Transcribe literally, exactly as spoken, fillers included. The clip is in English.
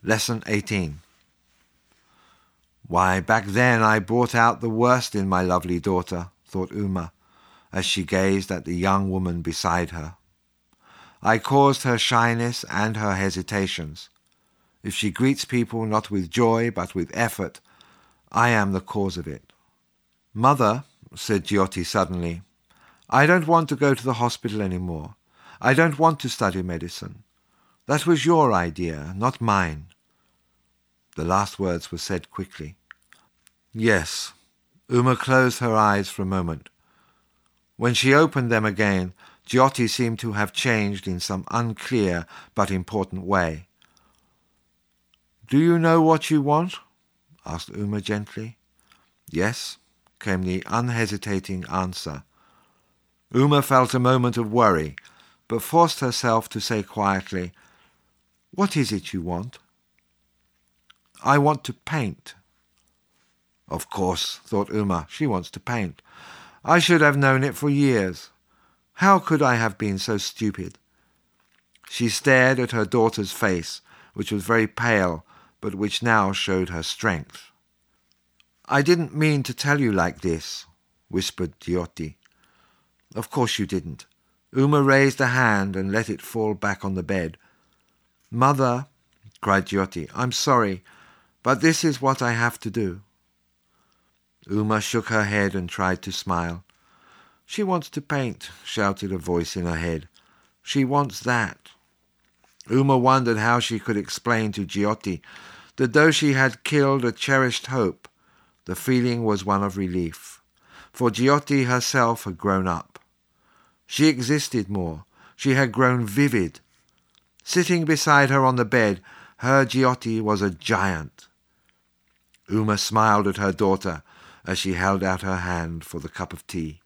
Lesson eighteen. Why, back then I brought out the worst in my lovely daughter, thought Uma, as she gazed at the young woman beside her. I caused her shyness and her hesitations. If she greets people not with joy but with effort, I am the cause of it. Mother, said Jyoti suddenly, I don't want to go to the hospital any more. I don't want to study medicine. That was your idea, not mine. The last words were said quickly. Yes. Uma closed her eyes for a moment. When she opened them again, Jyoti seemed to have changed in some unclear but important way. Do you know what you want? Asked Uma gently. Yes, came the unhesitating answer. Uma felt a moment of worry, but forced herself to say quietly, What is it you want? I want to paint. Of course, thought Uma, she wants to paint. I should have known it for years. How could I have been so stupid? She stared at her daughter's face, which was very pale, but which now showed her strength. I didn't mean to tell you like this, whispered Jyoti. Of course you didn't. Uma raised a hand and let it fall back on the bed. Mother, cried Jyoti, I'm sorry, but this is what I have to do. Uma shook her head and tried to smile. She wants to paint, shouted a voice in her head. She wants that. Uma wondered how she could explain to Jyoti that though she had killed a cherished hope, the feeling was one of relief, for Jyoti herself had grown up. She existed more. She had grown vivid. Sitting beside her on the bed, her Jyoti was a giant. Uma smiled at her daughter as she held out her hand for the cup of tea.